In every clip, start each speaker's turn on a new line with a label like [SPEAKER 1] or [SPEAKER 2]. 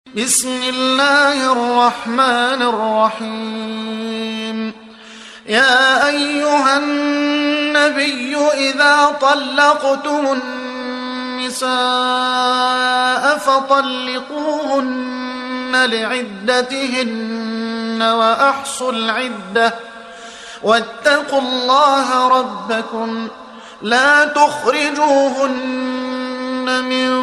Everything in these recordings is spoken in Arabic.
[SPEAKER 1] بسم الله الرحمن الرحيم. يا أيها النبي إذا طلقتم النساء فطلقوهن لعدتهن وأحصوا العدة واتقوا الله ربكم لا تخرجوهن من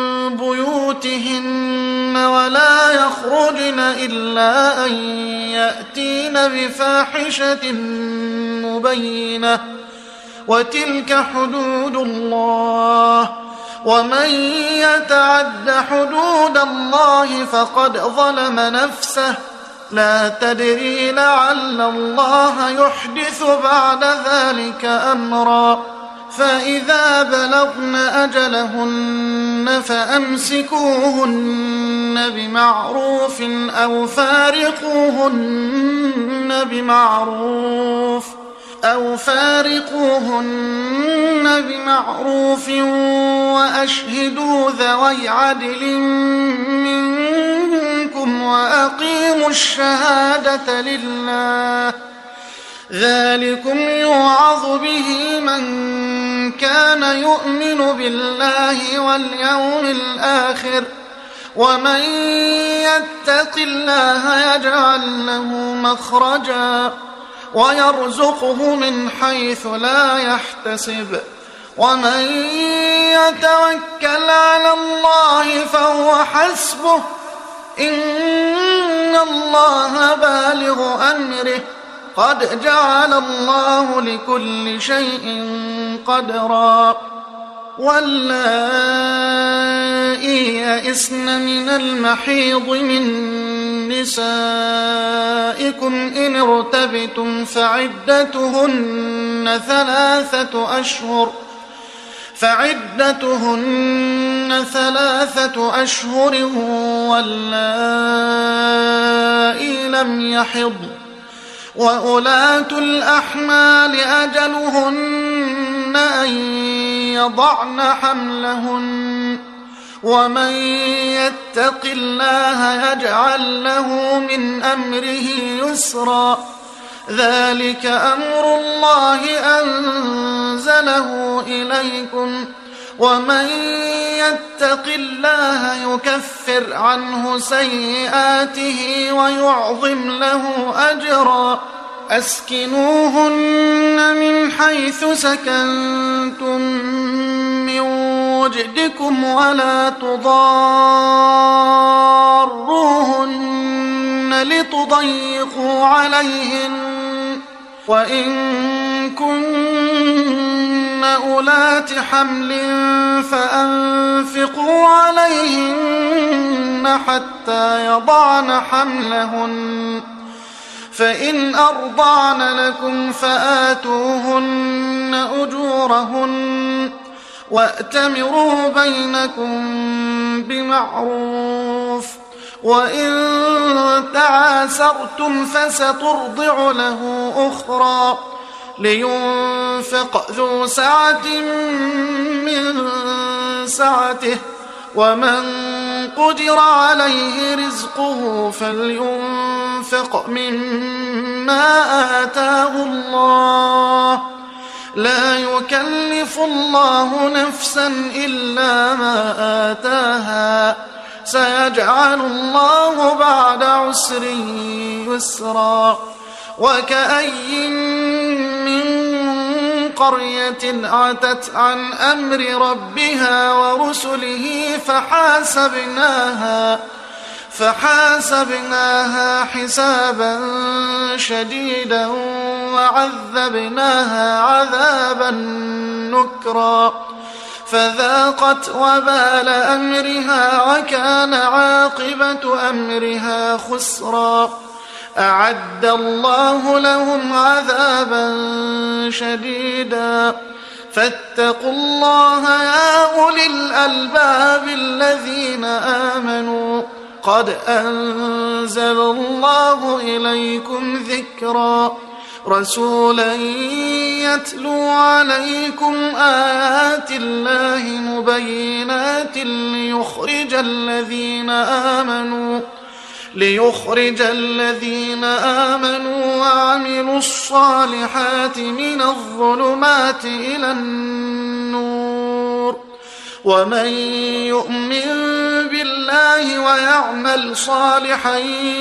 [SPEAKER 1] بيوتهن ولا يخرجن إلا أن يأتين بفاحشة مبينة وتلك حدود الله ومن يتعد حدود الله فقد ظلم نفسه لا تدري لعل الله يحدث بعد ذلك أمرا. فإذا بلغن أجلهن فأمسكوهن بمعروف أو فارقوهن بمعروف وأشهدوا ذوي عدل منكم وأقيموا الشهادة لله ذلكم يوعظ به من كان يؤمن بالله واليوم الآخر ومن يتق الله يجعل له مخرجا ويرزقه من حيث لا يحتسب ومن يتوكل على الله فهو حسبه إن الله بالغ أمره قد جعل الله لكل شيء قدرا. واللائي يئسن من المحيض من نسائكم إن ارتبتم فعدتهن ثلاثة أشهر واللائي لم يحضن وأولاة الأحمال أجلهن أن يضعن حملهن ومن يتق الله يجعل له من أمره يسرا ذلك أمر الله أنزله إليكم ومن يتق الله يكفر عنه سيئاته ويعظم له أجرا. أسكنوهن من حيث سكنتم من وجدكم ولا تضاروهن لتضيقوا عليهن وإن كن أولات حمل فأنفقوا عليهن حتى يضعن حملهن فإن أرضعن لكم فآتوهن أجورهن وأتمروا بينكم بمعروف وإن تعاسرتم فسترضع له أخرى لينفق ذو سعة من سعته ومن قدر عليه رزقه فلينفق مما آتاه الله لا يكلف الله نفسا إلا ما آتاها سيجعل الله بعد عسر يسرا. وكأي من قرية عتت عن أمر ربها ورسله فحاسبناها حسابا شديدا وعذبناها عذابا نكرا فذاقت وبال أمرها وكان عاقبة أمرها خسرا. أعد الله لهم عذابا شديدا فاتقوا الله يا أولي الألباب الذين آمنوا قد أنزل الله إليكم ذكرا. رسولا يتلو عليكم آيات الله مبينات ليخرج الذين آمنوا وعملوا الصالحات من الظلمات إلى النور ومن يؤمن بالله ويعمل صالحا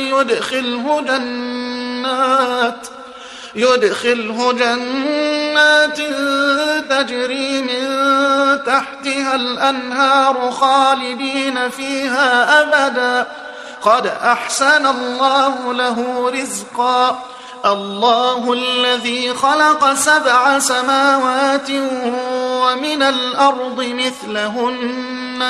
[SPEAKER 1] يدخله جنات تجري من تحتها الأنهار خالدين فيها أبدا قد أحسن الله له رزقا الله الذي خلق 7 سماوات ومن الأرض مثلهن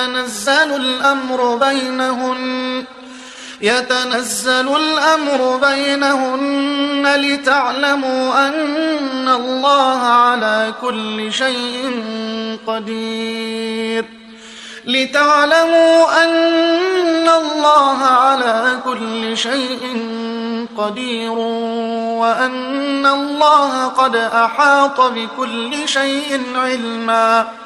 [SPEAKER 1] يتنزل الأمر بينهن لتعلموا أن الله على كل شيء قدير وأن الله قد أحاط بكل شيء علما